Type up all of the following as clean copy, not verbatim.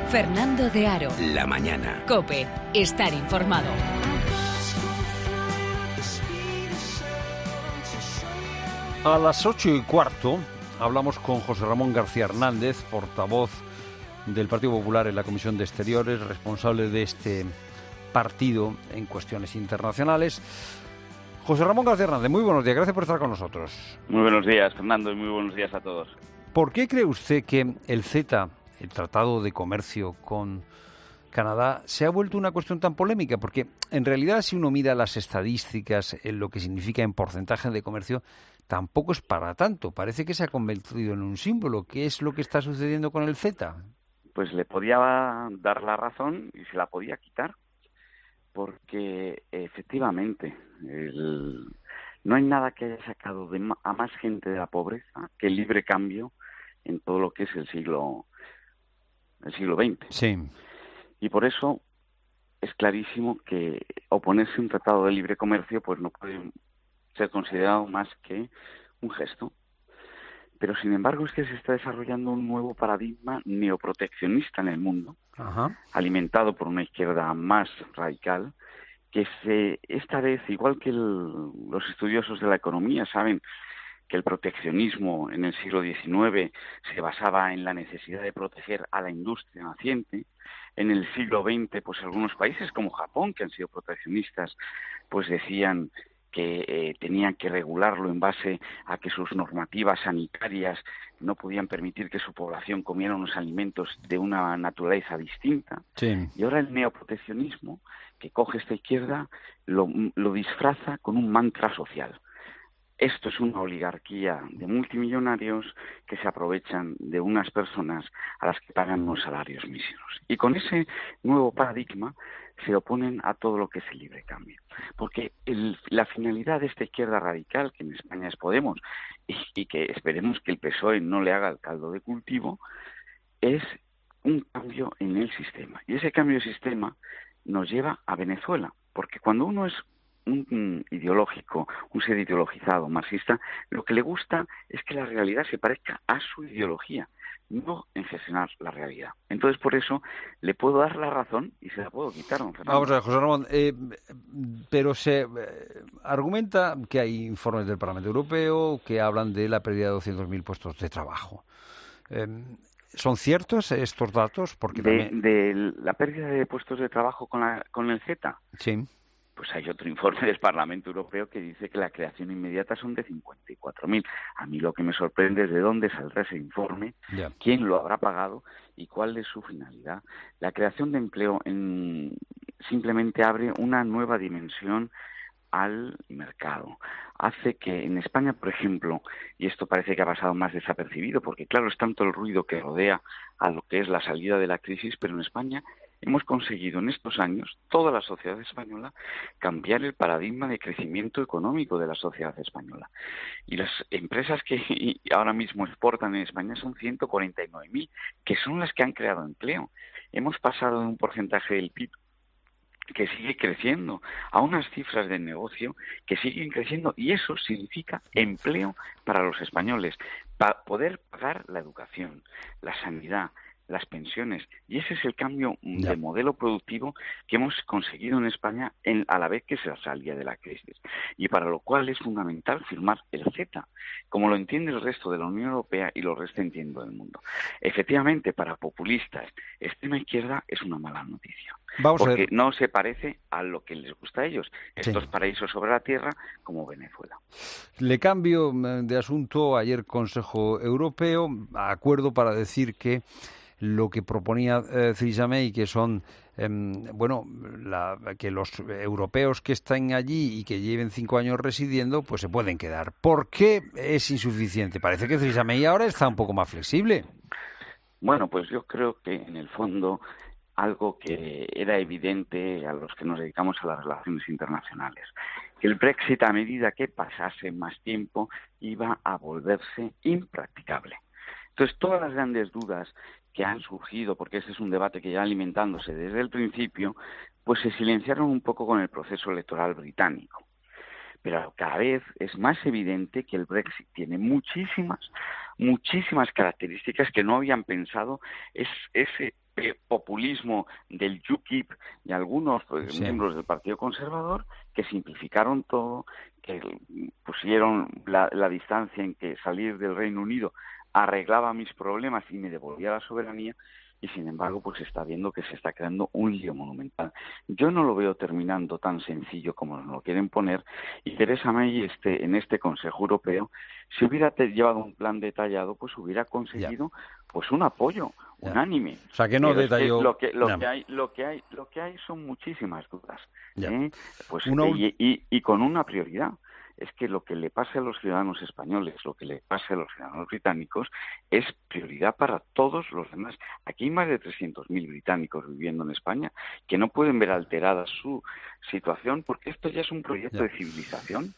Fernando de Aro. La mañana. COPE. Estar informado. A las 8:15 hablamos con José Ramón García Hernández, portavoz del Partido Popular en la Comisión de Exteriores, responsable de este partido en cuestiones internacionales. José Ramón García Hernández, muy buenos días, gracias por estar con nosotros. Muy buenos días, Fernando, y muy buenos días a todos. ¿Por qué cree usted que el CETA, el Tratado de Comercio con Canadá, se ha vuelto una cuestión tan polémica? Porque en realidad, si uno mira las estadísticas, en lo que significa en porcentaje de comercio, tampoco es para tanto. Parece que se ha convertido en un símbolo. ¿Qué es lo que está sucediendo con el CETA? Pues le podía dar la razón y se la podía quitar, porque efectivamente no hay nada que haya sacado a más gente de la pobreza que el libre cambio en todo lo que es el siglo XX. Sí. Y por eso es clarísimo que oponerse a un tratado de libre comercio pues no puede ser considerado más que un gesto. Pero sin embargo es que se está desarrollando un nuevo paradigma neoproteccionista en el mundo, alimentado por una izquierda más radical, que esta vez, igual que los estudiosos de la economía saben que el proteccionismo en el siglo XIX se basaba en la necesidad de proteger a la industria naciente. En el siglo XX, pues algunos países como Japón, que han sido proteccionistas, pues decían que tenían que regularlo en base a que sus normativas sanitarias no podían permitir que su población comiera unos alimentos de una naturaleza distinta. Sí. Y ahora el neoproteccionismo, que coge esta izquierda, lo disfraza con un mantra social. Esto es una oligarquía de multimillonarios que se aprovechan de unas personas a las que pagan unos salarios míseros. Y con ese nuevo paradigma se oponen a todo lo que es el libre cambio. Porque la finalidad de esta izquierda radical, que en España es Podemos, y que esperemos que el PSOE no le haga el caldo de cultivo, es un cambio en el sistema. Y ese cambio de sistema nos lleva a Venezuela. Porque cuando uno es un ideológico, un ser ideologizado, marxista, lo que le gusta es que la realidad se parezca a su ideología, no encenar la realidad. Entonces, por eso, le puedo dar la razón y se la puedo quitar, don Fernando. Vamos a ver, José Ramón, pero se argumenta que hay informes del Parlamento Europeo que hablan de la pérdida de 200.000 puestos de trabajo. ¿Son ciertos estos datos? Porque de la pérdida de puestos de trabajo con el CETA. Sí. Pues hay otro informe del Parlamento Europeo que dice que la creación inmediata son de 54.000. A mí lo que me sorprende es de dónde saldrá ese informe, quién lo habrá pagado y cuál es su finalidad. La creación de empleo simplemente abre una nueva dimensión al mercado. Hace que en España, por ejemplo, y esto parece que ha pasado más desapercibido, porque claro, es tanto el ruido que rodea a lo que es la salida de la crisis, pero en España hemos conseguido en estos años, toda la sociedad española, cambiar el paradigma de crecimiento económico de la sociedad española. Y las empresas que ahora mismo exportan en España son 149.000, que son las que han creado empleo. Hemos pasado de un porcentaje del PIB que sigue creciendo, a unas cifras de negocio que siguen creciendo, y eso significa empleo para los españoles, para poder pagar la educación, la sanidad, las pensiones, y ese es el cambio de modelo productivo que hemos conseguido en España a la vez que se salía de la crisis, y para lo cual es fundamental firmar el CETA, como lo entiende el resto de la Unión Europea y lo resto entiendo del mundo. Efectivamente, para populistas, extrema izquierda es una mala noticia, porque no se parece a lo que les gusta a ellos, estos paraísos sobre la tierra como Venezuela. Le cambio de asunto. Ayer Consejo Europeo, acuerdo para decir que lo que proponía Theresa May, que son que los europeos que están allí y que lleven 5 años residiendo, pues se pueden quedar. ¿Por qué es insuficiente? Parece que Theresa May ahora está un poco más flexible. Bueno, pues yo creo que en el fondo algo que era evidente a los que nos dedicamos a las relaciones internacionales, que el Brexit, a medida que pasase más tiempo, iba a volverse impracticable. Entonces, todas las grandes dudas que han surgido, porque ese es un debate que ya alimentándose desde el principio, pues se silenciaron un poco con el proceso electoral británico. Pero cada vez es más evidente que el Brexit tiene muchísimas características que no habían pensado ese populismo del UKIP y algunos miembros del Partido Conservador que simplificaron todo, que pusieron la distancia en que salir del Reino Unido arreglaba mis problemas y me devolvía la soberanía, y sin embargo pues se está viendo que se está creando un lío monumental. Yo no lo veo terminando tan sencillo como nos lo quieren poner, y Theresa May en este Consejo Europeo, si hubiera llevado un plan detallado, pues hubiera conseguido pues un apoyo unánime. O sea, que no detalló. Lo que hay son muchísimas dudas. Pues y con una prioridad. Es que lo que le pase a los ciudadanos españoles, lo que le pase a los ciudadanos británicos, es prioridad para todos los demás. Aquí hay más de 300.000 británicos viviendo en España que no pueden ver alterada su situación, porque esto ya es un proyecto de civilización.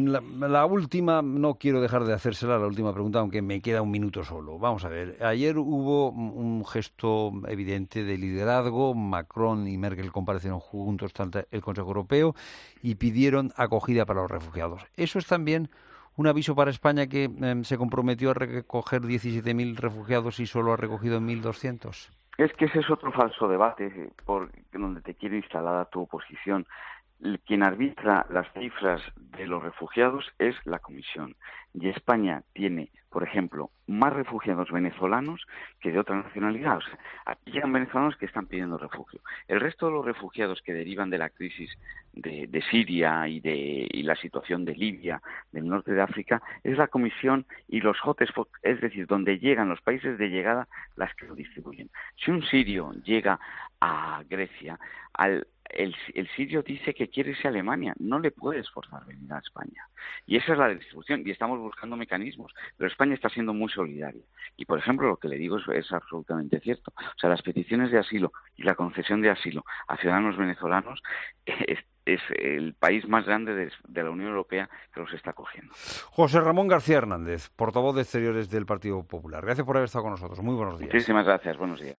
La última, no quiero dejar de hacérsela, la última pregunta, aunque me queda un minuto solo. Vamos a ver, ayer hubo un gesto evidente de liderazgo. Macron y Merkel comparecieron juntos ante el Consejo Europeo y pidieron acogida para los refugiados. ¿Eso es también un aviso para España, que se comprometió a recoger 17.000 refugiados y solo ha recogido 1.200? Es que ese es otro falso debate donde te quiere instalada tu oposición. Quien arbitra las cifras de los refugiados es la Comisión. Y España tiene, por ejemplo, más refugiados venezolanos que de otra nacionalidad. O sea, aquí llegan venezolanos que están pidiendo refugio. El resto de los refugiados que derivan de la crisis de Siria y la situación de Libia, del norte de África, es la Comisión y los hotspots, es decir, donde llegan los países de llegada, las que lo distribuyen. Si un sirio llega a Grecia, el sirio dice que quiere irse a Alemania, no le puedes forzar a venir a España. Y esa es la distribución, y estamos buscando mecanismos, pero España está siendo muy solidaria. Y, por ejemplo, lo que le digo es absolutamente cierto. O sea, las peticiones de asilo y la concesión de asilo a ciudadanos venezolanos es el país más grande de la Unión Europea que los está cogiendo. José Ramón García Hernández, portavoz de Exteriores del Partido Popular. Gracias por haber estado con nosotros. Muy buenos días. Muchísimas gracias. Buenos días.